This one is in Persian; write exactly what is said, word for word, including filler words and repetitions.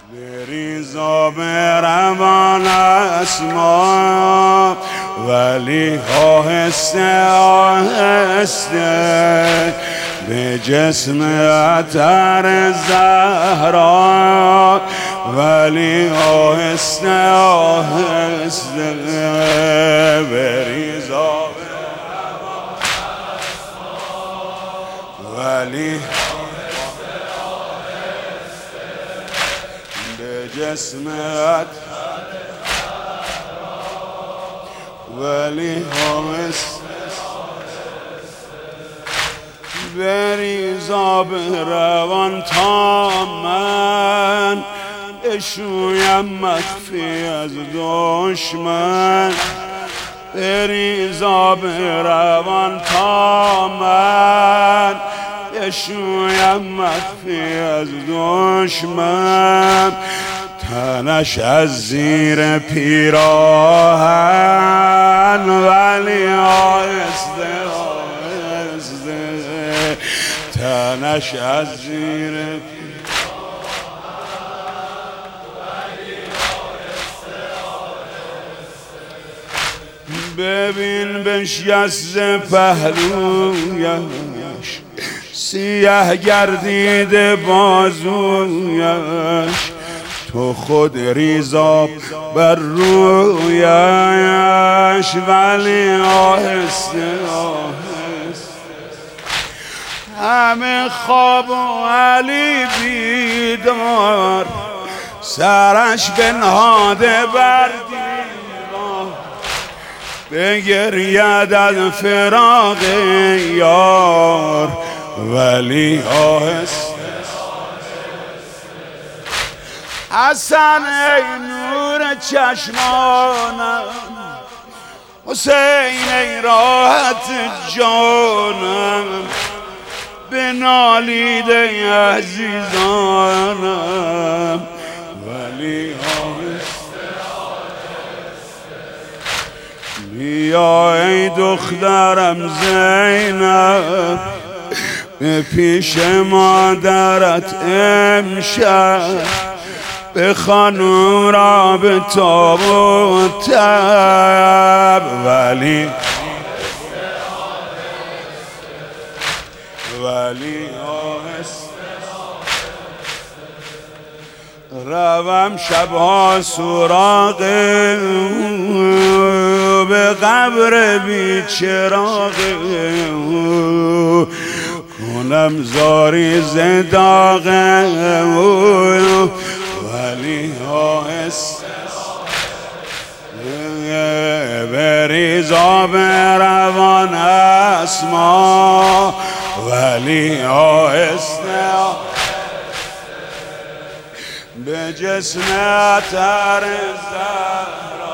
بریزا به روان اسما ولی آهسته آهسته به جسم عطر زهرا ولی آهسته آهسته بریزا به روان اسما ولی جسمت ولی همست بریزا به روان تا من اشویم مخفی از دشمن بریزا به روان تا من اشویم مخفی از دشمن تنش از زیر پیراهن ولی آهسته آهسته تنش از زیر ببین بشکست پهلویش سیاه گردیده بازویش تو خود ریزاب بر رویش ولی آهسته آهسته همه خواب و علی بیدار سرش بنهاده بر دیوار بگرید از فراق یار ولی آهسته حسن ای نور چشمانم حسین ای راحت جانم بنالیده عزیزانم ولی آهسته بیا ای دخترم زینب به پیش مادرت امشب بخوان او را به تاب و تب ولی ولی آهسته روم شبها سراغ به قبر بی چراغ کنم زاری زداغ ولی آهسته بریزا به روان اسما ولی آهسته به جسم عطر زهرا